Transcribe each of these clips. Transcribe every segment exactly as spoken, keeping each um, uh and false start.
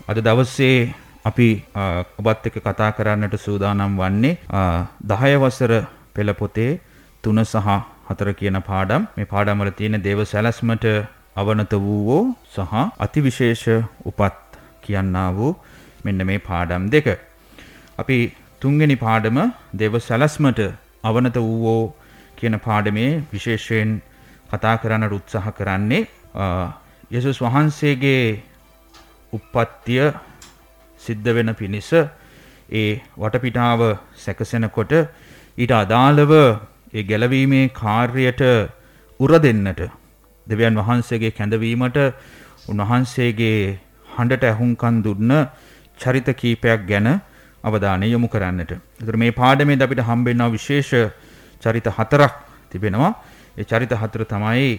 අද දවසේ අපි ඔබත් එක්ක කතා කරන්නට සූදානම් වන්නේ දහය වසර පෙළ පොතේ තුන සහ හතර කියන පාඩම්. මේ පාඩම් වල තියෙන දේව සැලැස්මට අවනත වූවෝ සහ අතිවිශේෂ උපත් කියනා වූ මෙන්න මේ පාඩම් දෙක. අපි තුන්වෙනි පාඩම දේව සැලැස්මට අවනත වූවෝ කියන පාඩමේ විශේෂයෙන් කතා කරන්නට උත්සාහ කරන්නේ යේසුස් වහන්සේගේ උප්පත්තිය සිද්ධ වෙන පිණිස ඒ වටපිටාව සැකසෙනකොට ඊට අදාළව ඒ ගැලවීමේ කාර්යයට උර දෙන්නට දෙවියන් වහන්සේගේ කැඳවීමට උන්වහන්සේගේ හඬට ඇහුම්කන් දුන්න චරිත කීපයක් ගැන අවධානය යොමු කරන්නට. ඒතර මේ පාඩමේදී අපිට හම්බෙන විශේෂ චරිත හතරක් තිබෙනවා. ඒ චරිත හතර තමයි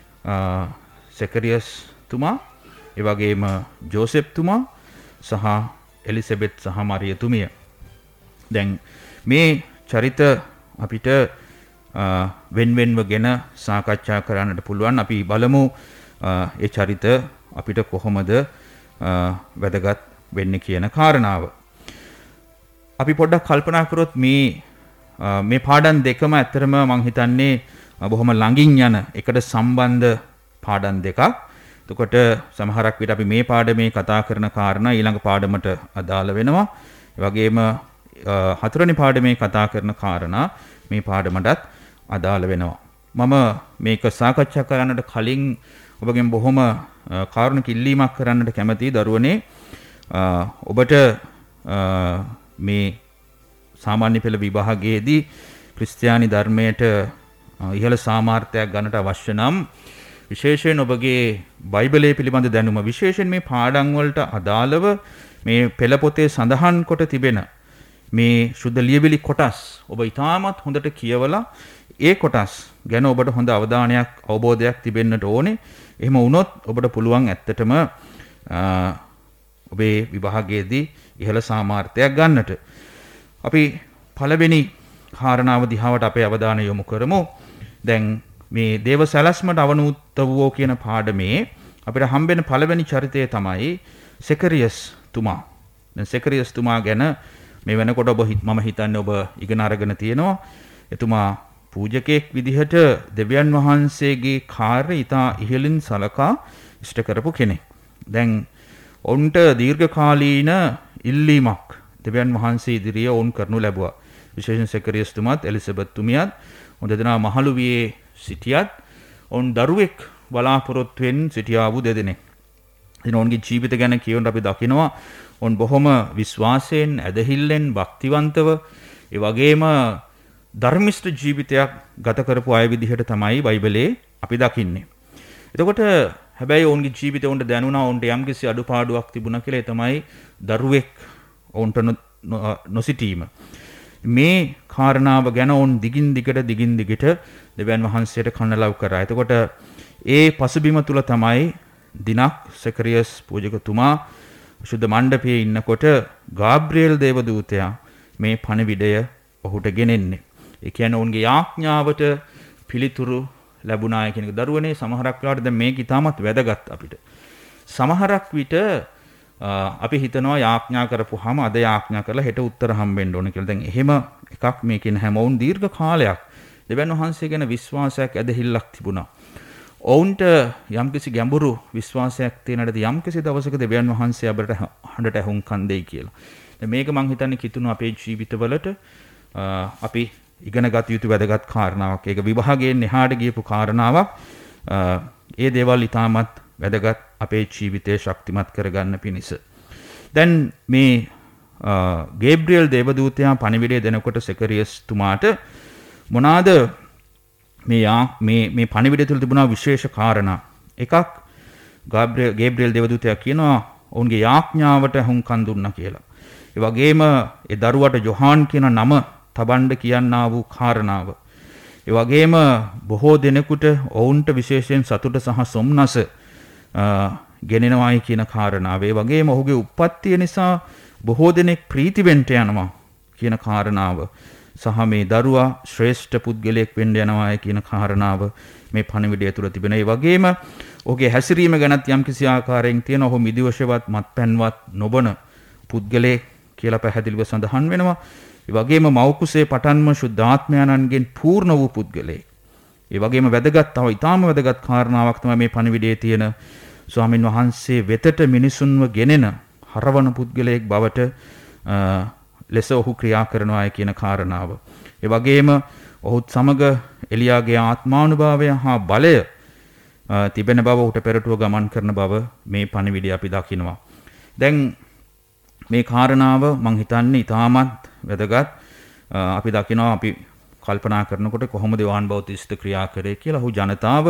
සෙකරියස් තුමා, ඒ වගේම ජෝසෙප් තුමා සහ එලිසබෙත් සහ මරියතුමිය. දැන් මේ චරිත අපිට වෙන වෙනම ගැන සාකච්ඡා කරන්නට පුළුවන්. අපි බලමු ඒ චරිත අපිට කොහොමද වැදගත් වෙන්නේ කියන කාරණාව. අපි පොඩ්ඩක් කල්පනා කරොත් මේ මේ පාඩම් දෙකම ඇත්තටම මම හිතන්නේ බොහොම ළඟින් යන එකට සම්බන්ධ පාඩම් දෙකක්. එතකොට සමහරක් විට අපි මේ පාඩමේ කතා කරන කාරණා ඊළඟ පාඩමට අදාළ වෙනවා. ඒ වගේම හතරවෙනි පාඩමේ කතා කරන කාරණා මේ පාඩමටත් අදාළ වෙනවා. මම මේක සාකච්ඡා කරන්නට කලින් ඔබගෙන් බොහොම කාරුණික ඉල්ලීමක් කරන්නට කැමතියි දරුවනේ. ඔබට මේ සාමාන්‍ය පෙළ විභාගයේදී ක්‍රිස්තියානි ධර්මයට ඉහළ සාමාර්ථයක් ගන්නට අවශ්‍ය නම් විශේෂයෙන් ඔබගේ බයිබලයේ පිළිබඳ දැනුම විශේෂයෙන් මේ පාඩම් වලට අදාළව මේ පෙළ පොතේ සඳහන් කොට තිබෙන මේ සුද්ධ ලියවිලි කොටස් ඔබ ඉතාමත් හොඳට කියවලා ඒ කොටස් ගැන ඔබට හොඳ අවධානයක් අවබෝධයක් තිබෙන්නට ඕනේ. එහෙම වුණොත් ඔබට පුළුවන් ඇත්තටම ඔබේ විභාගයේදී ඉහළ සාමාර්ථයක් ගන්නට. අපි පළවෙනි කාරණාව දිහාවට අපේ අවධානය යොමු කරමු. දැන් මේ දේව සැලැස්මට අවනුත් වූ කියන පාඩමේ අපිට හම්බෙන පළවෙනි චරිතය තමයි සෙකරියස් තුමා. දැන් සෙකරියස් තුමා ගැන මේ වෙනකොට ඔබ මම හිතන්නේ ඔබ ඉගෙන අරගෙන තියෙනවා. එතුමා පූජකයෙක් විදිහට දෙවියන් වහන්සේගේ කාර්ය ඉතා ඉහළින් සලකා ඉෂ්ට කරපු කෙනෙක්. දැන් ඔවුන්ට දීර්ඝකාලීන ඉල්ලීමක් දෙවියන් වහන්සේ ඉදිරියේ ඔවුන් කරනු ලැබුවා. විශේෂයෙන් සෙකරියස් තුමාත් එලිසබෙත් තුමියත් ඔවුන් දෙදෙනා මහලු වියේ සිටියත් ඔවුන් දරුවෙක් බලාපොරොත්තු වෙන් සිටියා වූ දෙදෙනෙක්. ඉතින් ඔවුන්ගේ ජීවිත ගැන කියවන අපි දකිනවා ඔවුන් බොහොම විශ්වාසයෙන්, ඇදහිල්ලෙන්, භක්තිවන්තව ඒ වගේම ධර්මිෂ්ඨ ජීවිතයක් ගත කරපු අය විදිහට තමයි බයිබලයේ අපි දකින්නේ. එතකොට හැබැයි ඔවුන්ගේ ජීවිතය ඔවුන්ට දැනුණා ඔවුන්ට යම්කිසි අඩුපාඩුවක් තිබුණා කියලා. ඒ තමයි දරුවෙක් ඔවුන්ට නොසිටීම. මේ කාරණාව ගැන ඔවුන් දිගින් දිගට දිගින් දිගට දෙවියන් වහන්සේට කනලව් කරා. එතකොට ඒ පසුබිම තුල තමයි දිනක් සෙකරියස් පූජකතුමා සුද්ධ මණ්ඩපයේ ඉන්නකොට ගාබ්‍රියෙල් දේවදූතයා මේ පණිවිඩය ඔහුට ගෙනෙන්නේ. ඒ කියන්නේ ඔවුන්ගේ යාඥාවට පිළිතුරු ලැබුණාය කියන එක. දරුවනේ සමහරක් වෙලාවට දැන් මේක ඉතාමත් වැදගත් අපිට. සමහරක් විට අපි හිතනවා යාඥා කරපුවාම අද යාඥා කරලා හෙට උත්තර හම්බෙන්න ඕන කියලා. දැන් එහෙම එකක් මේකෙන් හැමෝන් දීර්ඝ කාලයක් දෙවියන් වහන්සේ ගැන විශ්වාසයක් ඇදහිල්ලක් තිබුණා. ඔවුන්ට යම්කිසි ගැඹුරු විශ්වාසයක් තියෙනට යම්කිසි දවසක දෙවියන් වහන්සේ අපට හඬට ඇහුම්කන් දෙයි කියලා. දැන් මේක මම හිතන්නේ කිතුණු අපේ ජීවිතවලට අපි ඉගෙන ගත යුතු වැදගත් කාරණාවක්. ඒක විභාගයෙන් එහාට ගියපු කාරණාවක්. ඒ දේවල් ඉතාමත් වැදගත් අපේ ජීවිතය ශක්තිමත් කරගන්න පිණිස. දැන් මේ ගේබ්‍රියෙල් දේවදූතයා පණිවිඩය දෙනකොට සෙකරියස් තුමාට මොනවාද මේ මේ මේ පණිවිඩය තුළ තිබුණා විශේෂ කාරණා. එකක් ගාබ්‍රියෙල් ගේබ්‍රියෙල් දේවදූතයා කියනවා ඔවුන්ගේ යාඥාවට හුම්කන් දුන්නා කියලා. ඒ වගේම ඒ දරුවට යොහාන් කියන නම තබන්න කියනා වූ කාරණාව. ඒ වගේම බොහෝ දෙනෙකුට ඔවුන්ට විශේෂයෙන් සතුට සහ සොම්නස ගෙනෙනවායි කියන කාරණාව. ඒ වගේම ඔහුගේ උප්පත්තිය නිසා බොහෝ දෙනෙක් ප්‍රීති වෙන්න යනවා කියන කාරණාව සහ මේ දරුවා ශ්‍රේෂ්ඨ පුද්ගලයෙක් වෙන්න යනවා කියන කාරණාව මේ පණිවිඩය තුළ තිබෙන. ඒ වගේම ඔහුගේ හැසිරීම ගැනත් යම්කිසි ආකාරයෙන් තියෙන ඔහු මිදිවශවත් මත්පැන්වත් නොබන පුද්ගලයෙක් කියලා පැහැදිලිව සඳහන් වෙනවා. ඒ වගේම මෞකුසේ පටන්ම ශුද්ධාත්මයන්ගෙන් පූර්ණ වූ පුද්ගලයෙක්. ඒ වගේම වැදගත් තව ඊටාම වැදගත් කාරණාවක් තමයි මේ පණිවිඩයේ තියෙන ස්වාමින් වහන්සේ වෙතට මිනිසුන්ව ගෙනෙන හරවන පුද්ගලයෙක් බවට ලෙස ඔහු ක්‍රියා කරනවා කියන කාරණාව. ඒ වගේම ඔහුත් සමග එලියාගේ ආත්මානුභාවය හා බලය තිබෙන බව ඔහුට පෙරටුව ගමන් කරන බව මේ පණිවිඩය අපි දකිනවා. දැන් මේ කාරණාව මං හිතන්නේ ඉතාමත් වැදගත්. අපි දකිනවා අපි කල්පනා කරනකොට කොහොමද යෝහන් බෞතිස්ත ක්‍රියා කරේ කියලා. ඔහු ජනතාව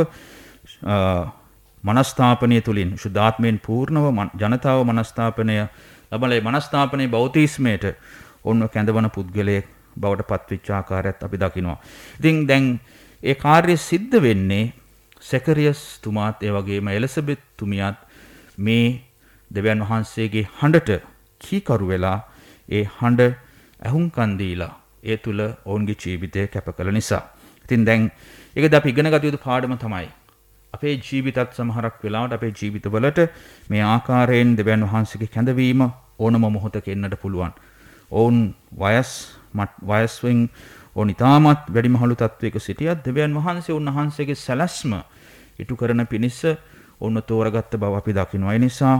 මනස්ථාපනය තුලින් ශුද්ධාත්මයෙන් පූර්ණව ජනතාව මනස්ථාපනය ලබලේ මනස්ථාපනයේ බෞතිස්මයට ඔන්න කැඳවන පුද්ගලයෙක් බවට පත්වෙච්ච ආකාරයත් අපි දකිනවා. ඉතින් දැන් ඒ කාර්යය සිද්ධ වෙන්නේ සෙකරියස් තුමාත් ඒ වගේම එලිසබෙත් තුමියත් මේ දෙවියන් වහන්සේගේ හඬට කීකරු වෙලා ඒ හඬ ඇහුම්කන් දීලා ඒ තුල ඔවුන්ගේ ජීවිතය කැප කළ නිසා. ඉතින් දැන් ඒකද අපි ඉගෙන ගත යුතු පාඩම තමයි. අපේ ජීවිතත් සමහරක් වෙලාවට අපේ ජීවිතවලට මේ ආකාරයෙන් දෙවියන් වහන්සේගේ කැඳවීම ඕනම මොහොතක එන්නට පුළුවන්. ඔවුන් වයස් වයස්වෙන් ඔවුන් ඉතාමත් වැඩිමහලු තත්වයක සිටියත් දෙවියන් වහන්සේ උන්වහන්සේගේ සැලැස්ම ඉටු කරන පිණිස ඔවුන් තෝරගත්ත බව අපි දකිනවා. ඒ නිසා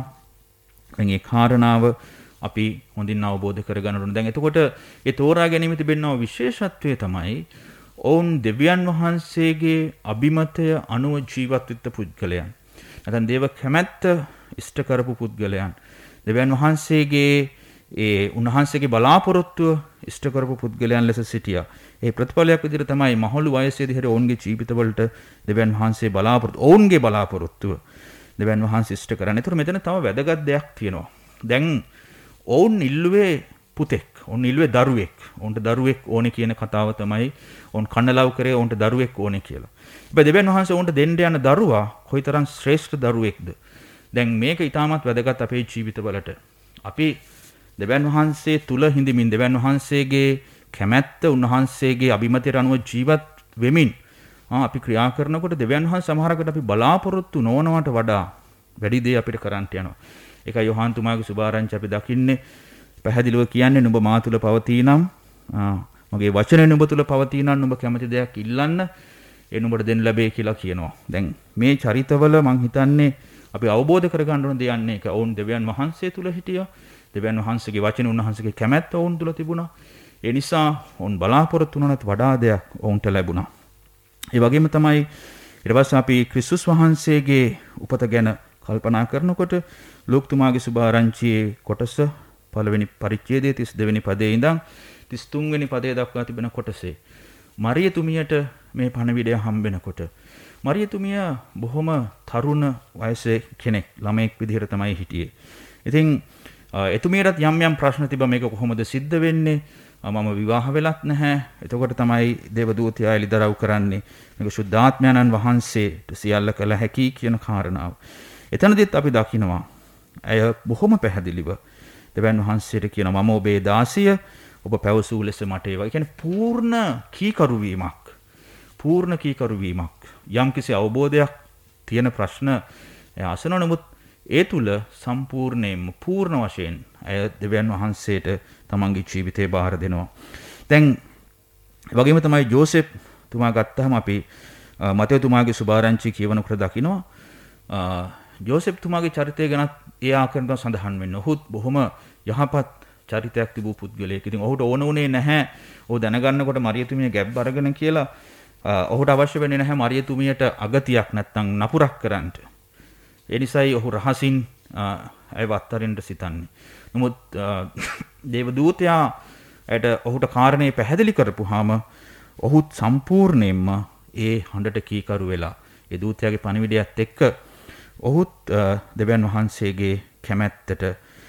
මේ කාරණාව අපි හොඳින් අවබෝධ කරගන්න ඕනේ. දැන් එතකොට ඒ තෝරා ගැනීම තිබෙනා විශේෂත්වය තමයි ඔවුන් දෙවියන් වහන්සේගේ අභිමතය අනුව ජීවත් වෙච්ච පුද්ගලයන්. නැත්නම් දේව කැමැත්ත ඉෂ්ට කරපු පුද්ගලයන්. දෙවියන් වහන්සේගේ ඒ උන්වහන්සේගේ බලාපොරොත්තුව ඉෂ්ට කරපු පුද්ගලයන් ලෙස සිටියා. ඒ ප්‍රතිඵලයක් විදිහට තමයි මහලු වයසේදී හැර ඔවුන්ගේ ජීවිතවලට දෙවියන් වහන්සේ බලාපොරොත්තු ඔවුන්ගේ බලාපොරොත්තුව දෙවියන් වහන්සේ ඉෂ්ට කරන්නේ. ඒතර මෙතන තව වැදගත් දෙයක් තියෙනවා. දැන් ඔවුන් ඉල්ලුවේ පුතෙක්. ඔවුන් ඉල්ලුවේ දරුවෙක්. ඔවුන්ට දරුවෙක් ඕනේ කියන කතාව තමයි ඔවුන් කන්නලව් කරේ ඔවුන්ට දරුවෙක් ඕනේ කියලා. හැබැයි දෙවියන් වහන්සේ ඔවුන්ට දෙන්න යන දරුවා කොයිතරම් ශ්‍රේෂ්ඨ දරුවෙක්ද. දැන් මේක ඊටමත් වැදගත් අපේ ජීවිතවලට. අපි දෙවියන් වහන්සේ තුල හිඳමින් දෙවියන් වහන්සේගේ කැමැත්ත උන්වහන්සේගේ අභිමතයට අනුව ජීවත් වෙමින් අපි ක්‍රියා කරනකොට දෙවියන් වහන්සේ සමහරකට අපි බලාපොරොත්තු නොවනවට වඩා වැඩි දේ අපිට කරන්නට යනවා. ඒකයි යෝහන් තුමාගේ සුභාරංචි අපි දකින්නේ පැහැදිලිව කියන්නේ නුඹ මා තුල පවතිනම් මගේ වචනේ නුඹ තුල පවතිනම් නුඹ කැමති දෙයක් ඉල්ලන්න ඒ නුඹට දෙන්න ලැබේ කියලා කියනවා. දැන් මේ චරිතවල මං හිතන්නේ අපි අවබෝධ කරගන්න ඕන දෙයක් නේ. ඒක ඔවුන් දෙවියන් වහන්සේ තුල හිටියා. දෙවියන් වහන්සේගේ වචන උන්වහන්සේගේ කැමැත්ත ඔවුන් තුල තිබුණා. ඒ නිසා ඔවුන් බලාපොරොත්තු වුණත් වඩා දෙයක් ඔවුන්ට ලැබුණා. ඒ වගේම තමයි ඊට පස්සේ අපි ක්‍රිස්තුස් වහන්සේගේ උපත ගැන කල්පනා කරනකොට ලූක් තුමාගේ සුභාරංචියේ කොටස පළවෙනි පරිච්ඡේදයේ තිස් දෙවෙනි පදයේ ඉඳන් තිස් තුන්වෙනි පදයේ දක්වා තිබෙන කොටසේ මරිය තුමියට මේ පණිවිඩය හම්බෙනකොට මරිය තුමිය බොහොම තරුණ වයසේ කෙනෙක් ළමෙක් විදිහට තමයි හිටියේ. ඉතින් එතුමියටත් යම් යම් ප්‍රශ්න තිබ්බා මේක කොහොමද සිද්ධ වෙන්නේ? මම විවාහ වෙලත් නැහැ. එතකොට තමයි දේවදූතයා එළිදරව් කරන්නේ මේක ශුද්ධාත්මයන්න් වහන්සේට සියල්ල කළ හැකි කියන කාරණාව. එතනදිත් අපි දකිනවා අය බොහොම පැහැදිලිව දෙවියන් වහන්සේට කියනවා මම ඔබේ දාසිය ඔබ පැවසූ ලෙස මට ඒවා. ඒ කියන්නේ පූර්ණ කීකරු වීමක්. පූර්ණ කීකරු වීමක්. යම්කිසි අවබෝධයක් තියෙන ප්‍රශ්න අසන නමුත් ඒ තුල සම්පූර්ණයෙන්ම පූර්ණ වශයෙන් අය දෙවියන් වහන්සේට තමන්ගේ ජීවිතේ බාර දෙනවා. දැන් වගේම තමයි ජෝසෙප් තුමා ගත්තාම අපි මතෙව් තුමාගේ සුභාරංචි කියවනකොට දකිනවා ජෝසෙප් තුමාගේ චරිතය ගැන ඒ ආකාරයට සඳහන් වෙන්නේ. ඔහුත් බොහොම යහපත් චරිතයක් තිබූ පුද්ගලයෙක්. ඉතින් ඔහුට ඕන උනේ නැහැ. ඔහු දැනගන්නකොට මරිය තුමිය ගැබ් අරගෙන කියලා ඔහුට අවශ්‍ය වෙන්නේ නැහැ මරිය තුමියට අගතියක් නැත්තම් නපුරක් කරන්න. ඒ නිසායි ඔහු රහසින් ඇයව අත්හරින්න සිතන්නේ. නමුත් දේවදූතයා ඇයට ඔහුට කාරණේ පැහැදිලි කරපුවාම ඔහුත් සම්පූර්ණයෙන්ම ඒ හඬට කීකරු වෙලා ඒ දූතයාගේ පණිවිඩයත් එක්ක ඔහුත් දෙවියන් වහන්සේගේ කැමැත්තට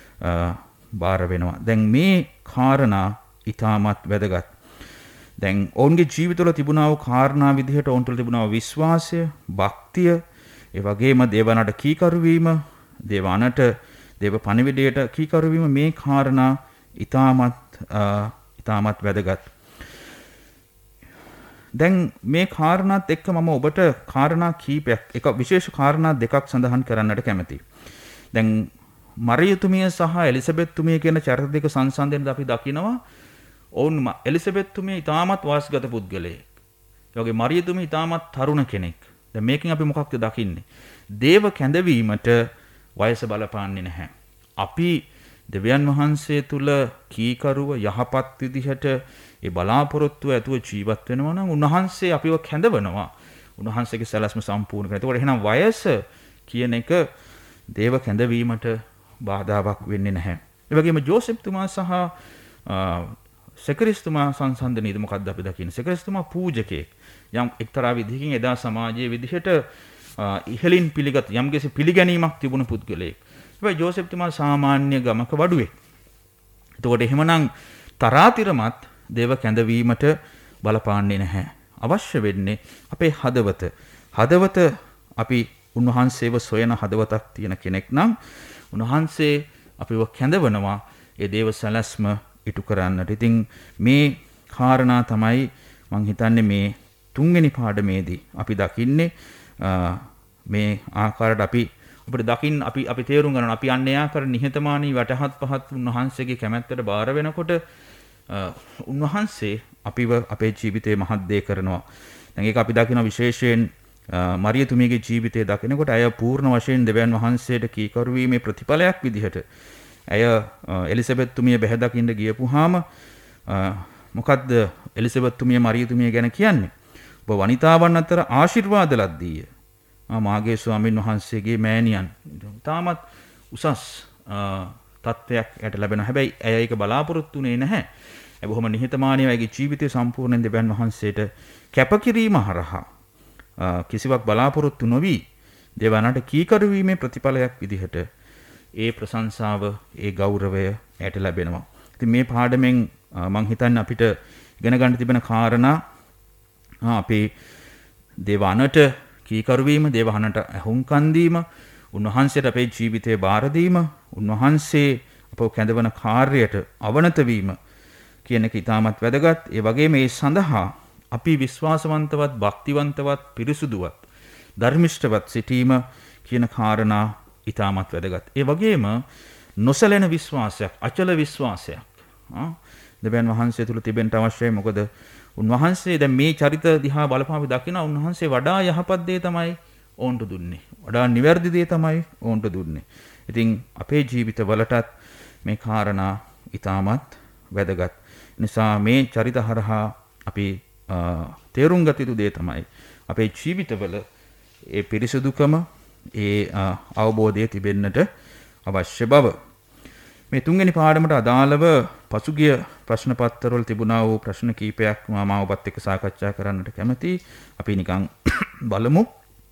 බාර වෙනවා. දැන් මේ කාරණා ඊටමත් වැදගත්. දැන් ඔවුන්ගේ ජීවිතවල තිබුණා වූ කාරණා විදිහට ඔවුන් තුළ තිබුණා වූ විශ්වාසය, භක්තිය, ඒ වගේම දේවනට කීකරු වීම, දේවනට දේව පණිවිඩයට කීකරු වීම මේ කාරණා ඊටමත් ඊටමත් වැදගත්. දැන් මේ කාරණාත් එක්ක මම ඔබට කාරණා කීපයක් එක විශේෂ කාරණා දෙකක් සඳහන් කරන්නට කැමතියි. දැන් මරියතුමිය සහ එලිසබෙත්තුමිය කියන චරිත දෙක සංසන්දනයේදී අපි දකිනවා ඔවුන් එලිසබෙත්තුමිය ඉතාමත් වාස්ගත පුද්ගලයෙක්. ඒ වගේ මරියතුමිය ඉතාමත් තරුණ කෙනෙක්. දැන් මේකෙන් අපි මොකක්ද දකින්නේ? දේව කැඳවීමට වයස බලපාන්නේ නැහැ. අපි දෙවියන් වහන්සේ තුල කීකරුව යහපත් විදිහට ඒ බලාපොරොත්තුව ඇතුව ජීවත් වෙනවා නම් උන්වහන්සේ අපිව කැඳවනවා. උන්වහන්සේගේ සැලැස්ම සම්පූර්ණ කරනවා. ඒකට එහෙනම් වයස කියන එක දේව කැඳවීමට බාධාවක් වෙන්නේ නැහැ. ඒ වගේම ජෝසෙෆ්තුමා සහ සෙකරිස්තුමා සංසන්දනයේදී මොකක්ද අපි දකින්නේ? සෙකරිස්තුමා පූජකයෙක්. යම් එක්තරා විදිහකින් එදා සමාජයේ විදිහට ඉහළින් පිළිගත් යම්කිසි පිළිගැනීමක් තිබුණු පුද්ගලයෙක්. හැබැයි ජෝසෙෆ්තුමා සාමාන්‍ය ගමක වඩුවෙක්. එතකොට එහෙමනම් තරාතිරමත් දේව කැඳවීමට බලපාන්නේ නැහැ. අවශ්‍ය වෙන්නේ අපේ හදවත. හදවත අපි උන්වහන්සේව සොයන හදවතක් තියෙන කෙනෙක් නම් උන්වහන්සේ අපිව කැඳවනවා ඒ දේව සැලැස්ම ඉටු කරන්නට. ඉතින් මේ කාරණා තමයි මම හිතන්නේ මේ තුන්වෙනි පාඩමේදී අපි දකින්නේ මේ ආකාරයට අපි අපිට දකින්න අපි අපි තේරුම් ගන්නවා අපි අන්නේ ආකාර නිහතමානී වටහත් පහත් උන්වහන්සේගේ කැමැත්තට බාර වෙනකොට උන්වහන්සේ අපිව අපේ ජීවිතේ මහත් දේ කරනවා. දැන් ඒක අපි දකින විශේෂයෙන් මරියතුමියගේ ජීවිතය දකිනකොට ඇය පූර්ණ වශයෙන් දෙවියන් වහන්සේට කීකරු වීමේ ප්‍රතිඵලයක් විදිහට ඇය එලිසබෙත්තුමිය බැහැ දකින්න ගියපුවාම මොකද්ද එලිසබෙත්තුමිය මරියතුමිය ගැන කියන්නේ? ඔබ වනිතාවන් අතර ආශිර්වාද ලද්දීය. මාගේ ස්වාමින් වහන්සේගේ මෑණියන්. තාමත් උසස් තත්ත්වයක් ඇයට ලැබෙනවා. හැබැයි ඇය ඒක බලාපොරොත්තු වෙන්නේ නැහැ. ඒ බොහොම නිහතමානීව ඇගේ ජීවිතය සම්පූර්ණයෙන් දෙවියන් වහන්සේට කැපකිරීම හරහා කිසිවක් බලාපොරොත්තු නොවි දෙවනට කීකරු වීමේ ප්‍රතිඵලයක් විදිහට ඒ ප්‍රශංසාව ඒ ගෞරවය ඇයට ලැබෙනවා. ඉතින් මේ පාඩමෙන් මම හිතන්නේ අපිට ඉගෙන ගන්න තිබෙන කාරණා අපේ දෙවනට කීකරු වීම, දෙවහනට අහුම්කන් දීම, උන්වහන්සේට අපේ ජීවිතේ බාර දීම, උන්වහන්සේ අපව කැඳවන කාර්යයට අවනත වීම කියන එක ඉතාමත් වැදගත්. ඒ වගේම මේ සඳහා අපි විශ්වාසවන්තවත්, භක්තිවන්තවත්, පිරිසුදුවත්, ධර්මිෂ්ඨවත් සිටීම කියන කාරණා ඉතාමත් වැදගත්. ඒ වගේම නොසැලෙන විශ්වාසයක්, අචල විශ්වාසයක් දෙවියන් වහන්සේ තුල තිබෙන්න අවශ්‍යයි. මොකද උන්වහන්සේ දැන් මේ චරිත දිහා බලපාවි දකින උන්වහන්සේ වඩා යහපත් දේ තමයි ඕන්ට දුන්නේ. වඩා නිවැරදි දේ තමයි ඕන්ට දුන්නේ. ඉතින් අපේ ජීවිතවලටත් මේ කාරණා ඉතාමත් වැදගත්. නිසා මේ චරිත හරහා අපි තේරුම් ගත යුතු දේ තමයි අපේ ජීවිතවල ඒ පිරිසුදුකම, ඒ අවබෝධය තිබෙන්නට අවශ්‍ය බව. මේ තුන්වෙනි පාඩමට අදාළව පසුගිය ප්‍රශ්න පත්‍රවල තිබුණා වූ ප්‍රශ්න කීපයක් මම ඔබත් එක්ක සාකච්ඡා කරන්නට කැමතියි. අපි නිකන් බලමු.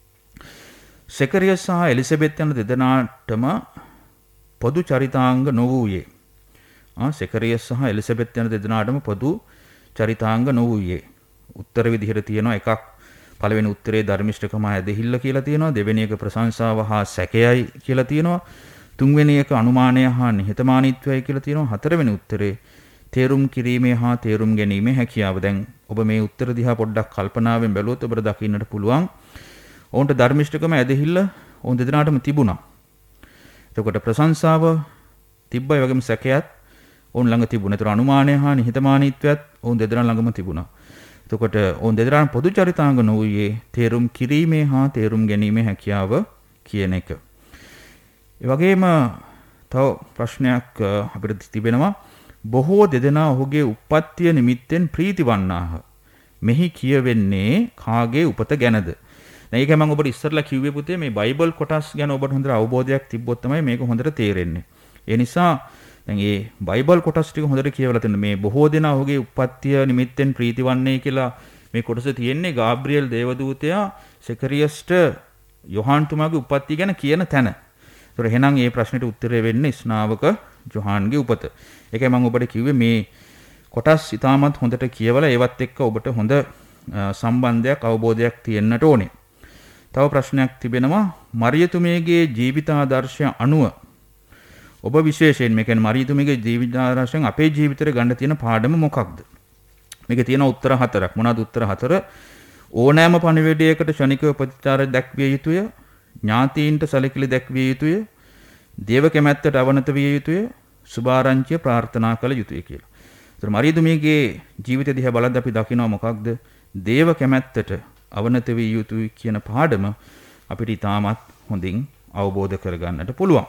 සෙකරියස් සහ එලිසබෙත් යන දෙදෙනාටම පොදු චරිතාංග නොවූයේ. ආ සෙකරියස් සහ එලිසබෙත් යන දෙදෙනාටම පොදු චරිතාංග නොවූයේ. උත්තර විදිහට තියෙනවා එකක් පළවෙනි උත්තරේ ධර්මිෂ්ඨකම ඇදහිල්ල කියලා තියෙනවා. දෙවෙනි එක ප්‍රශංසාව හා සැකයයි කියලා තියෙනවා. තුන්වෙනි එක අනුමානය හා නිහතමානීත්වයයි කියලා තියෙනවා. හතරවෙනි උත්තරේ තේරුම් කිරීමේ හා තේරුම් ගැනීමේ හැකියාව. දැන් ඔබ මේ උත්තර දිහා පොඩ්ඩක් කල්පනාවෙන් බැලුවොත් ඔබට දකින්නට පුළුවන් ඔවුන්ට ධර්මිෂ්ඨකම ඇදහිල්ල ඔවුන් දෙදෙනාටම තිබුණා. එතකොට ප්‍රශංසාව තිබ්බයි වගේම සැකයත් ඔවුන් ළඟ තිබුණා. ඒතර අනුමානය හා නිහතමානීත්වයත් ඔවුන් දෙදෙනා ළඟම තිබුණා. එතකොට ඔවුන් දෙදෙනාම පොදු චරිතාංග නොවුයේ තේරුම් කිරීමේ හා තේරුම් ගැනීමේ හැකියාව කියන එක. ඒ වගේම තව ප්‍රශ්නයක් අපිට තිබෙනවා. බොහෝ දෙදෙනා ඔහුගේ උප්පත්තිය නිමිත්තෙන් ප්‍රීති වන්නාහ. මෙහි කියවෙන්නේ කාගේ උපත ගැනද? දැන් ඒක මම ඔබට ඉස්සරලා කිව්වේ පුතේ මේ බයිබල් කොටස් ගැන ඔබට හොඳට අවබෝධයක් තිබ්බොත් තමයි මේක හොඳට තේරෙන්නේ. ඒ නිසා දැන් මේ බයිබල් කොටස් ටික හොඳට කියවලා තියෙන මේ බොහෝ දෙනා ඔහුගේ උප්පත්තිය නිමිත්තෙන් ප්‍රීති වන්නේ කියලා මේ කොටස තියෙන්නේ ගාබ්‍රියෙල් දේවදූතයා සෙකරියස්ට යොහාන්තුමාගේ උප්පත්තිය ගැන කියන තැන. ඒතර එහෙනම් මේ ප්‍රශ්නෙට උත්තරය වෙන්නේ ස්නාවක ජොහාන්ගේ උපත. ඒකයි මම ඔබට කිව්වේ මේ කොටස් ඉතාමත් හොඳට කියවලා ඒවත් එක්ක ඔබට හොඳ සම්බන්ධයක් අවබෝධයක් තියෙන්නට ඕනේ. තව ප්‍රශ්නයක් තිබෙනවා. මරියතුමියගේ ජීවිතාදර්ශය අනුව ඔබ විශේෂයෙන් මේ කියන්නේ මරියතුමියගේ ජීවිතාදර්ශයෙන් අපේ ජීවිතේට ගන්න තියෙන පාඩම මොකක්ද? මේකේ තියෙන උත්තර හතරක්. මොනවාද උත්තර හතර? ඕනෑම පණිවිඩයකට ක්ෂණිකව ප්‍රතිචාර දැක්විය යුතුය. ඥාතීන්ට සැලකිලි දැක්විය යුතුය. දේව කැමැත්තට අවනත විය යුතුය. සුභාරංචිය ප්‍රාර්ථනා කළ යුතුය කියලා. ඒතර මරියදුමියගේ ජීවිතය දිහා බලද්දී අපි දකිනවා මොකක්ද? දේව කැමැත්තට අවනත විය යුතුයි කියන පාඩම අපිට ඉතාමත් හොඳින් අවබෝධ කරගන්නට පුළුවන්.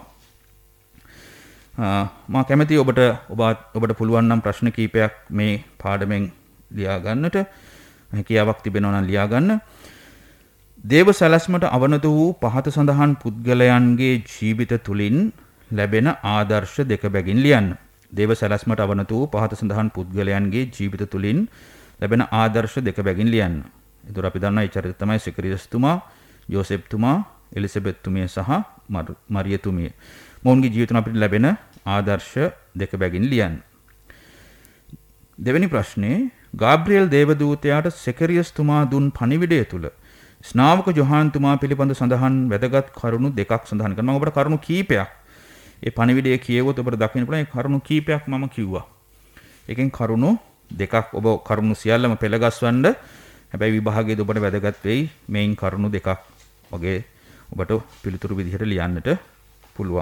මා කැමතියි ඔබට ඔබ ඔබට පුළුවන් නම් ප්‍රශ්න කීපයක් මේ පාඩමෙන් ලියා ගන්නට. හැකියාවක් තිබෙනවා නම් ලියා ගන්න. දේව සැලැස්මට අවනත වූ පහත සඳහන් පුද්ගලයන්ගේ ජීවිත තුලින් ලැබෙන ආදර්ශ දෙක බැගින් ලියන්න. දේව සැලැස්මට අවනත වූ පහත සඳහන් පුද්ගලයන්ගේ ජීවිත තුලින් ලැබෙන ආදර්ශ දෙක බැගින් ලියන්න. ඒතර අපි දන්නා ඒ චරිත තමයි සෙකරියස්තුමා, යෝසෙෆ්තුමා, එලිසබෙත්තුමිය සහ මරියතුමිය. මොවුන්ගේ ජීවිතවල අපිට ලැබෙන ආදර්ශ දෙක බැගින් ලියන්න. දෙවෙනි ප්‍රශ්නේ ගාබ්‍රියෙල් දේවදූතයාට සෙකරියස්තුමා දුන් පණිවිඩය තුල ස්නාවක යොහාන්තුමා පිළිබඳ සඳහන් වැදගත් කරුණු දෙකක් සඳහන් කරනවා. මම ඔබට කරුණු කීපයක් ඒ පණිවිඩය කියවුවොත් ඔබට දකින්න පුළුවන්. ඒ කරුණු කීපයක් මම කිව්වා. ඒකෙන් කරුණු දෙකක් ඔබ කරුණු සියල්ලම පෙළගස්වන්න. හැබැයි විභාගයේදී ඔබට වැදගත් වෙයි මේන් කරුණු දෙකක් වගේ ඔබට පිළිතුරු විදිහට ලියන්නට පුළුවන්.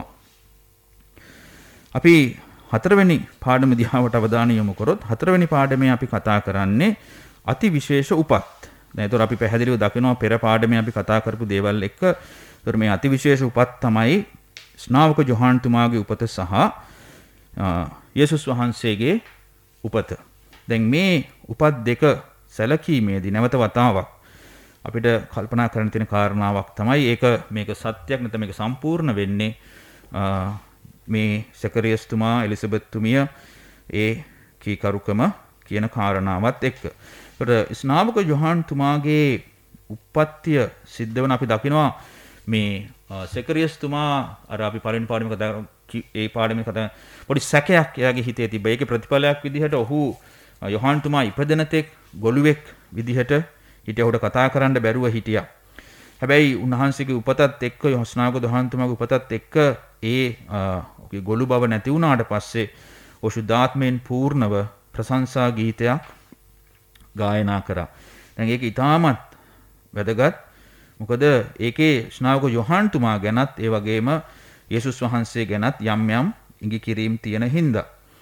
අපි හතරවෙනි පාඩම දිහාවට අවධානය යොමු කරොත් හතරවෙනි පාඩමේ අපි කතා කරන්නේ අති විශේෂ උපත්. දැන් ඒතර අපි පැහැදිලිව දකිනවා පෙර පාඩමේ අපි කතා කරපු දේවල් එක්ක ඒතර මේ අති විශේෂ උපත් තමයි ස්නාවක යොහාන්තුමාගේ උපත සහ යේසුස් වහන්සේගේ උපත. දැන් මේ උපත් දෙක සැලකීමේදී නැවත වතාවක් අපිට කල්පනා කරන්න තියෙන කාරණාවක් තමයි ඒක මේක සත්‍යයක් නැත්නම් මේක සම්පූර්ණ වෙන්නේ මේ සෙකරියස්තුමා එලිසබෙත්තුමිය ඒ කීකරුකම කියන කාරණාවත් එක්ක. ඒකට ස්නාවක යොහාන්තුමාගේ උප්පත්තිය සිද්ධ වෙන අපි දකිනවා මේ සෙකරියස්තුමා අර අපි පළවෙනි පාඩමේ කතා ඒ පාඩමේ කතා පොඩි සැකයක් එයාගේ හිතේ තිබ්බා. ඒකේ ප්‍රතිඵලයක් විදිහට ඔහු යොහාන්තුමා ඉපදෙන තෙක් ගොළුෙක් විදිහට හිටියවට කතා කරන්න බැරුව හිටියා. හැබැයි උන්වහන්සේගේ උපතත් එක්ක ස්නාවක යොහාන්තුමාගේ උපතත් එක්ක ඒ ගොළු බව නැති වුණාට පස්සේ ඔශුද්ධාත්මයෙන් පූර්ණව ප්‍රශංසා ගීතයක් ගායනා කරා. දැන් ඒක ඉතාමත් වැදගත්. මොකද ඒකේ ස්නාවක යොහාන්තුමා ගැනත් ඒ වගේම යේසුස් වහන්සේ ගැනත් යම් යම් ඉඟි කිරීම් තියෙන හින්දා.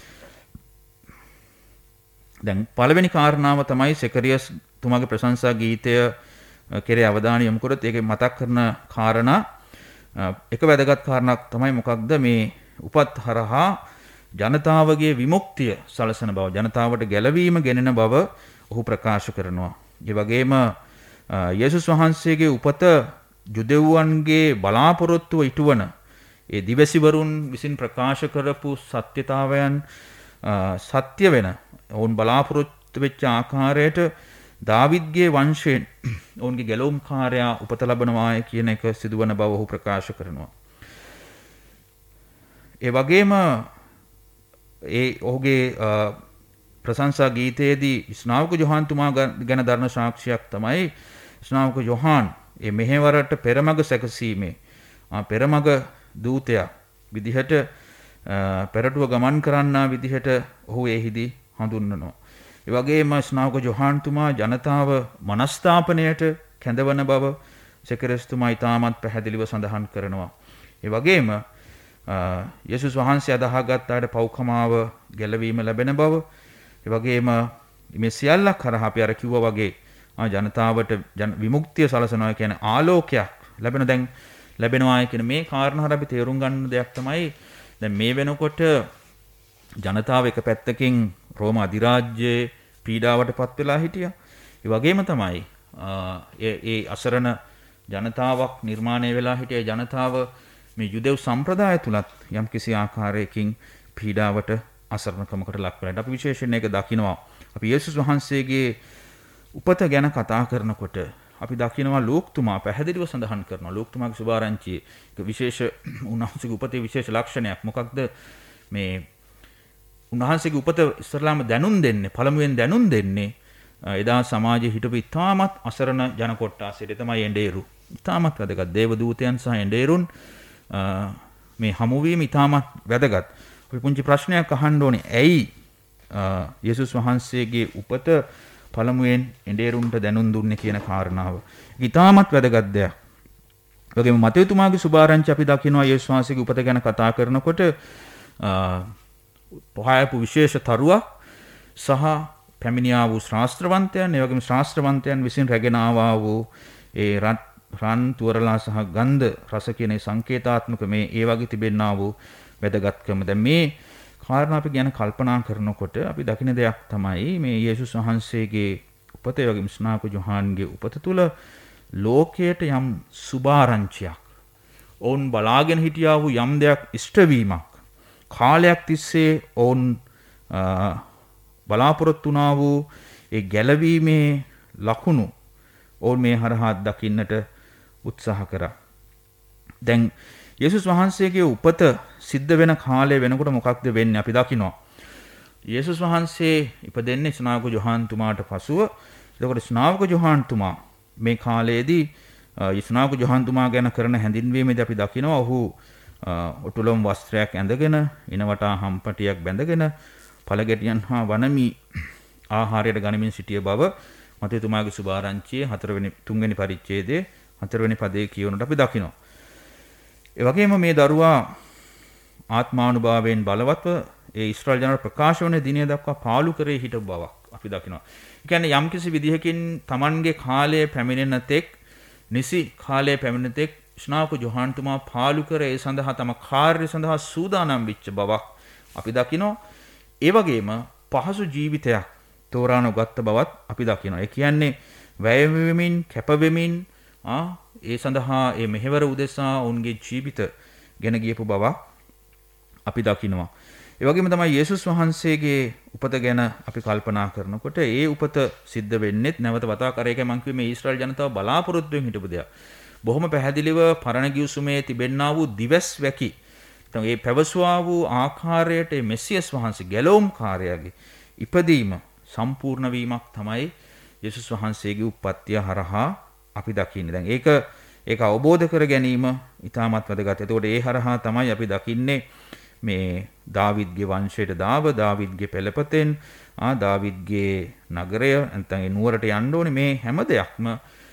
දැන් පළවෙනි කාරණාව තමයි සෙකරියස් තුමාගේ ප්‍රශංසා ගීතය කෙරේ අවධානය යොමු කරොත් ඒකේ මතක් කරන කාරණා එක වැදගත් කාරණාවක් තමයි මොකක්ද මේ උපත් හරහා ජනතාවගේ විමුක්තිය සලසන බව, ජනතාවට ගැලවීම ගෙනෙන බව ඔහු ප්‍රකාශ කරනවා. ඒ වගේම යේසුස් වහන්සේගේ උපත ජුදෙව්වන්ගේ බලාපොරොත්තුව ඉටුවන ඒ දිවසිවරුන් විසින් ප්‍රකාශ කරපු සත්‍යතාවයන් සත්‍ය වෙන ඔවුන් බලාපොරොත්තු වෙච්ච ආකාරයට දාවිද්ගේ වංශයෙන් ඔවුන්ගේ ගැලවුම්කාරයා උපත ලබනවාය කියන එක සිදුවන බව ඔහු ප්‍රකාශ කරනවා. ඒ වගේම ඒ ඔහුගේ ප්‍රශංසා ගීතයේදී ස්නාවක යොහාන්තුමා ගැන දරන සාක්ෂියක් තමයි ස්නාවක යොහාන් ඒ මෙහෙවරට පෙරමග සැකසීමේ පෙරමග දූතයා විදිහට පෙරටුව ගමන් කරන්නා විදිහට ඔහු එහිදී හඳුන්වනවා. ඒ වගේම ස්නාවක යොහාන්තුමා ජනතාව මනස්ථාපනයට කැඳවන බව සෙකරියස්තුමා ඉතාමත් පැහැදිලිව සඳහන් කරනවා. ඒ වගේම යේසුස් වහන්සේ අදහාගත් අයට පව්කමාව ගැලවීම ලැබෙන බව, ඒ වගේම මේ සියල්ලක් කරා අපි අර කිව්වා වගේ ජනතාවට විමුක්තිය සලසනවා කියන ආලෝකයක් ලැබෙන දැන් ලැබෙනවා කියන මේ කාරණා හරි අපි තේරුම් ගන්න දෙයක් තමයි දැන් මේ වෙනකොට ජනතාව එක පැත්තකින් රෝම අධිරාජ්‍යයේ පීඩාවට පත් වෙලා හිටියා. ඒ වගේම තමයි ඒ ඒ අසරණ ජනතාවක් නිර්මාණය වෙලා හිටිය ජනතාව මේ යුදෙව් සම්ප්‍රදාය තුලත් යම්කිසි ආකාරයකින් පීඩාවට අසරණකමකට ලක් වෙනවා. අපි විශේෂයෙන් ඒක දකිනවා. අපි යේසුස් වහන්සේගේ උපත ගැන කතා කරනකොට අපි දකිනවා ලූක්තුමා පැහැදිලිව සඳහන් කරනවා. ලූක්තුමාගේ සුභාරංචියේ ඒක විශේෂ උන්වහන්සේගේ උපතේ විශේෂ ලක්ෂණයක්. මොකක්ද මේ උන්වහන්සේගේ උපත ඉස්සරලාම දැනුම් දෙන්නේ පළමුවෙන් දැනුම් දෙන්නේ එදා සමාජයේ හිටපු ඉතාමත් අසරණ ජන කොට්ටාසයට තමයි එඬේරු. ඉතාමත් වැදගත් දේවදූතයන් සහ එඬේරුන් මේ හමුවීම ඉතාමත් වැදගත්. අපි පුංචි ප්‍රශ්නයක් අහන්න ඕනේ. ඇයි යේසුස් වහන්සේගේ උපත පළමුවෙන් එඬේරුන්ට දැනුම් දුන්නේ කියන කාරණාව. ඊටමත් වැදගත් දෙයක්. වගේම මතේතුමාගේ සුභාරංචි අපි දකිනවා යේසුස් වහන්සේගේ උපත ගැන කතා කරනකොට පොහායපු විශේෂ තරුවක් සහ පැමිණියා වූ ශාස්ත්‍රවන්තයන්, ඒ වගේම ශාස්ත්‍රවන්තයන් විසින් රැගෙන ආවා වූ ඒ රන් තුවරලා සහ ගන්ධ රස කියන සංකේතාත්මක මේ ඒ වගේ තිබෙනා වූ වැදගත්කම. දැන් මේ කාරණා අපි ගැන කල්පනා කරනකොට අපි දකින දෙයක් තමයි මේ යේසුස් වහන්සේගේ උපත, ඒ වගේම ස්නාපක යොහාන්ගේ උපත තුල ලෝකයට යම් සුභාරංචියක්, ඔවුන් බලාගෙන හිටියා වූ යම් දෙයක් ඉෂ්ට වීමක්, කාලයක් තිස්සේ ඔවුන් බලාපොරොත්තු වුණා වූ ඒ ගැලවීමේ ලකුණු ඔවුන් මේ හරහා දකින්නට උත්සාහ කරා. දැන් යේසුස් වහන්සේගේ උපත සිද්ධ වෙන කාලය වෙනකොට මොකක්ද වෙන්නේ අපි දකිනවා. යේසුස් වහන්සේ ඉපදෙන්නේ ස්නාවක යොහාන්තුමාට පසුව. එතකොට ස්නාවක යොහාන්තුමා මේ කාලයේදී ස්නාවක යොහාන්තුමා ගැන කරන හැඳින්වීමේදී අපි දකිනවා ඔහු ඔටුලම් වස්ත්‍රයක් ඇඳගෙන, ඉනවටා හම්පටියක් බැඳගෙන, පළගැටියන් හා වනමි ආහාරයට ගනිමින් සිටිය බව මතේතුමාගේ සුභාරංචියේ හතරවෙනි තුන්වෙනි පරිච්ඡේදයේ හතරවෙනි පදයේ කියවනට අපි දකිනවා. ඒ වගේම මේ දරුවා ආත්මානුභාවයෙන් බලවත්ව ඒ ඊශ්‍රායල් ජනතාව ප්‍රකාශ වන දිනය දක්වා පාලු කරේ හිටපු බවක් අපි දකිනවා. ඒ කියන්නේ යම්කිසි විදිහකින් Tamanගේ කාලය පැමිණෙන තෙක්, නිසි කාලය පැමිණෙන තෙක් ස්නාවක යොහාන්තුමා පාලු කර ඒ සඳහා තම කාර්ය සඳහා සූදානම් වෙච්ච බවක් අපි දකිනවා. ඒ වගේම පහසු ජීවිතයක් තෝරානගත්ත බවත් අපි දකිනවා. ඒ කියන්නේ වැය වෙමින්, කැප වෙමින් ආ ඒ සඳහා ඒ මෙහෙවර උදෙසා ඔවුන්ගේ ජීවිත ගෙන ගියපු බවක් අපි දකිනවා. ඒ වගේම තමයි යේසුස් වහන්සේගේ උපත ගැන අපි කල්පනා කරනකොට ඒ උපත සිද්ධ වෙන්නේත් නැවත වතාවක් අර එකයි මං කිව්වේ මේ ඊශ්‍රායල් ජනතාව බලාපොරොත්තු වෙමින් හිටපු දෙයක්. බොහොම පැහැදිලිව පරණ ගිවිසුමේ තිබෙන්නා වූ දිවස් වැකි. එතකොට මේ පැවසුවා වූ ආකාරයට මේ මෙසියස් වහන්සේ ගැලවුම් කාර්යයගේ ඉපදීම සම්පූර්ණ වීමක් තමයි යේසුස් වහන්සේගේ උප්පත්තිය හරහා අපි දකින්නේ. දැන් ඒක ඒක අවබෝධ කර ගැනීම ඉතාමත් වැදගත්. එතකොට ඒ හරහා තමයි අපි දකින්නේ මේ දාවිද්ගේ වංශයට දාව, දාවිද්ගේ පෙළපතෙන් ආ දාවිද්ගේ නගරය නැත්නම් ඒ නුවරට යන්න ඕනේ. මේ හැම දෙයක්ම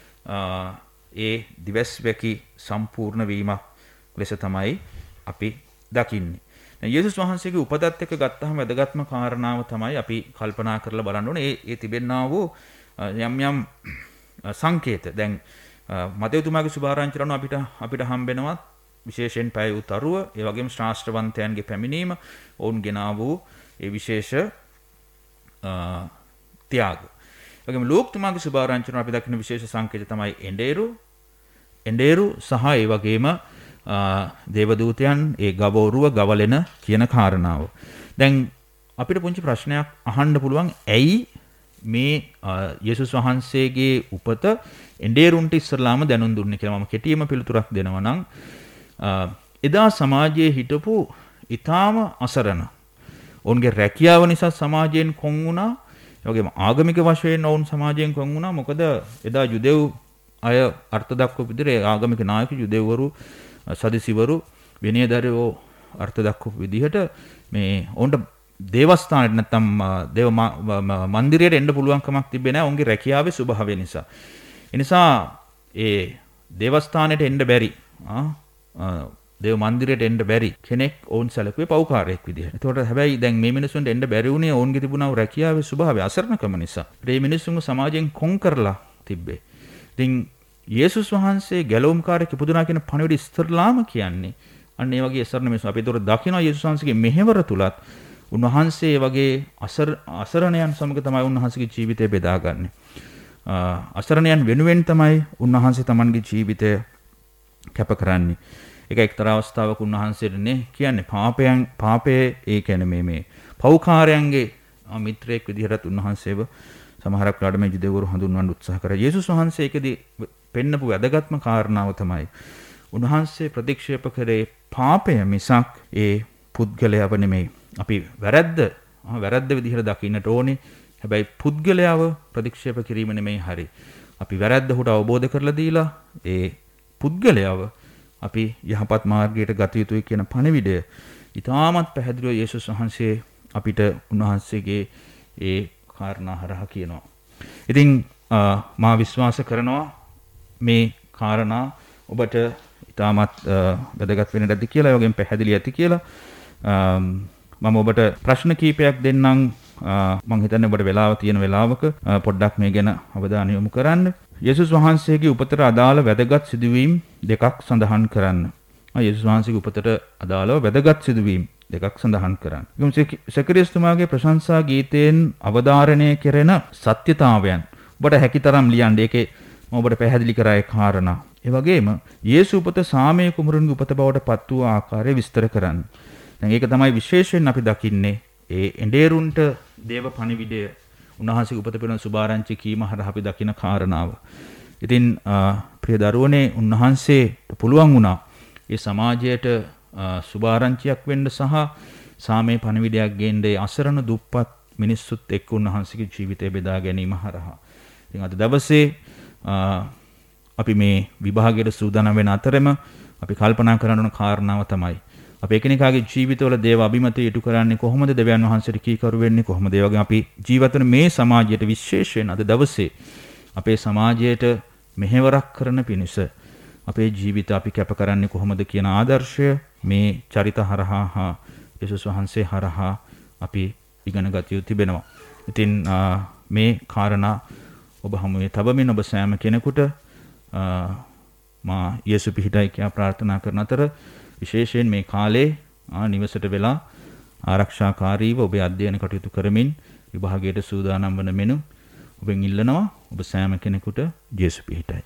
ඒ දිවස් වැකි සම්පූර්ණ වීමක් ලෙස තමයි අපි දකින්නේ. දැන් යේසුස් වහන්සේගේ උපතත් එක්ක ගත්තාම වැදගත්ම කාරණාව තමයි අපි කල්පනා කරලා බලන්න ඕනේ. ඒ ඒ තිබෙන්නා වූ යම් යම් සංකේත. දැන් මතේතුමාගේ සුභාරංචිය අනුව අපිට අපිට හම්බෙනවා විශේෂයෙන් පැය උතරුව, ඒ වගේම ශාස්ත්‍රවන්තයන්ගේ පැමිණීම, ඔවුන් ගෙනා වූ ඒ විශේෂ ත්‍යාග. ඒ වගේම ලෝක්තුමාගේ සුභාරංචිය අනුව අපි දකින විශේෂ සංකේත තමයි එඬේරු, එඬේරු සහ ඒ වගේම දේවදූතයන් ඒ ගවෝරුව ගවලෙන කියන කාරණාව. දැන් අපිට පුංචි ප්‍රශ්නයක් අහන්න පුළුවන්, ඇයි මේ යේසුස් වහන්සේගේ උපත එඬේරුන්ට ඉස්සරලාම දැනුම් දුන්නේ කියලා. මම කෙටියෙන්ම පිළිතුරක් දෙනවා නම් එදා සමාජයේ හිටපු ඊටාම අසරණ, ඔවුන්ගේ රැකියාව නිසා සමාජයෙන් කොන් වුණා. ඒ වගේම ආගමික වශයෙන් ඔවුන් සමාජයෙන් කොන් වුණා. මොකද එදා යුදෙව් අය අර්ථ දක්වපු විදිහට ආගමික නායක යුදෙව්වරු, සදිසිවරු, විනයදරයෝ අර්ථ දක්වපු විදිහට මේ ඔවුන්ට දේවස්ථානයට නැත්නම් දේව මන්දිරයට එන්න පුළුවන් කමක් තිබෙන්නේ නැහැ ඔවුන්ගේ රැකියාවේ ස්වභාවය නිසා. ඒ නිසා ඒ දේවස්ථානයට එන්න බැරි දේව මන්දිරයට එන්න බැරි කෙනෙක් ඔවුන් සැලකුවේ පව්කාරයෙක් විදිහට. ඒතකොට හැබැයි දැන් මේ මිනිස්සුන්ට එන්න බැරි වුණේ ඔවුන්ගේ තිබුණා වූ රැකියාවේ ස්වභාවය අසරණකම නිසා. මේ මිනිස්සුන්ව සමාජයෙන් කොන් කරලා තිබ්බේ. ඉතින් යේසුස් වහන්සේ ගැලවුම්කාරයෙක් ඉපදුනා කියන පණිවිඩ ඉස්තරලාම කියන්නේ අන්න ඒ වගේ අසරණ මිනිස්සු. අපි ඒතකොට දකිනවා යේසුස් වහන්සේගේ මෙහෙවර තුලත් උන්වහන්සේ වගේ අසර අසරණයන් සමග තමයි උන්වහන්සේගේ ජීවිතය බෙදාගන්නේ. අසරණයන් වෙනුවෙන් තමයි උන්වහන්සේ Tamanගේ ජීවිතය කැප කරන්නේ. ඒක එක්තරා අවස්ථාවක උන්වහන්සේටනේ කියන්නේ පාපයන් පාපයේ ඒ කියන්නේ මේ මේ පෞකාරයන්ගේ මිත්‍රයෙක් විදිහට උන්වහන්සේව සමහරක් වෙලාවට මේ ජීදේවරු හඳුන්වන්න උත්සාහ කරා. යේසුස් වහන්සේ ඒකදී පෙන්නපු වැදගත්ම කාරණාව තමයි උන්වහන්සේ ප්‍රතික්ෂේප කරේ පාපය මිසක් ඒ පුද්ගලයාව නෙමෙයි. අපි වැරද්ද වැරද්ද විදිහට දකින්නට ඕනේ. හැබැයි පුද්ගලයාව ප්‍රතික්ෂේප කිරීම නෙමෙයි හරි. අපි වැරද්ද උට අවබෝධ කරලා දීලා ඒ පුද්ගලයාව අපි යහපත් මාර්ගයට ගත යුතුයි කියන පණිවිඩය ඉතාමත් පැහැදිලිව යේසුස් වහන්සේ අපිට උන්වහන්සේගේ ඒ කාරණා හරහා කියනවා. ඉතින් මා විශ්වාස කරනවා මේ කාරණා ඔබට ඉතාමත් වැදගත් වෙන්න ඇති කියලා, ඒ වගේම පැහැදිලි ඇති කියලා. මම ඔබට ප්‍රශ්න කීපයක් දෙන්නම්. මම හිතන්නේ ඔබට වෙලාව තියෙන වෙලාවක පොඩ්ඩක් මේ ගැන අවධානය යොමු කරන්න. යේසුස් වහන්සේගේ උපතට අදාළ වැදගත් සිදුවීම් දෙකක් සඳහන් කරන්න. යේසුස් වහන්සේගේ උපතට අදාළව වැදගත් සිදුවීම් දෙකක් සඳහන් කරන්න. සකරියස්තුමාගේ ප්‍රශංසා ගීතයෙන් අවධාරණය කෙරෙන සත්‍යතාවයන් ඔබට හැකිතරම් ලියන්න. ඒකේ මම ඔබට පැහැදිලි කරා ඒ කාරණා. ඒ වගේම යේසු උපත සාමය කුමරුන්ගේ උපත බවට පත් වූ ආකාරය විස්තර කරන්න. දැන් ඒක තමයි විශේෂයෙන් අපි දකින්නේ ඒ එඬේරුන්ට දේව පණිවිඩය උන්වහන්සේගේ උපත පිළිබඳ සුභාරංචි කීම හරහා අපි දකින කාරණාව. ඉතින් ප්‍රිය දරුවනේ, උන්වහන්සේට පුළුවන් වුණා ඒ සමාජයට සුභාරංචියක් වෙන්න සහ සාමේ පණිවිඩයක් ගෙන්නේ අසරණ දුප්පත් මිනිස්සුත් එක්ක උන්වහන්සේගේ ජීවිතය බෙදා ගැනීම හරහා. ඉතින් අද දවසේ අපි මේ විභාගයට සූදානම් වෙන අතරම අපි කල්පනා කරන ඕන කාරණාව තමයි අපි එකිනෙකාගේ ජීවිතවල දේව අභිමතය ඉටු කරන්නේ කොහොමද? දෙවියන් වහන්සේට කීකරු වෙන්නේ කොහොමද? ඒ වගේම අපි ජීවත් වෙන මේ සමාජයට විශේෂයෙන් අද දවසේ අපේ සමාජයට මෙහෙවරක් කරන පිණිස අපේ ජීවිත අපි කැප කරන්නේ කොහොමද කියන ආදර්ශය මේ චරිත හරහා හා යේසුස් වහන්සේ හරහා අපි ඉගෙන ගත යුතු තිබෙනවා. ඉතින් මේ කාරණා ඔබ හමුවේ තබමින් ඔබ සෑම කෙනෙකුට මා යේසු පිහිටයි කියා ප්‍රාර්ථනා කරන අතර විශේෂයෙන් මේ කාලේ නිවසට වෙලා ආරක්ෂාකාරීව ඔබේ අධ්‍යයන කටයුතු කරමින් විභාගයට සූදානම් වන මෙනු ඔබෙන් ඉල්ලනවා ඔබ සෑම කෙනෙකුට යේසු පිහිටයි.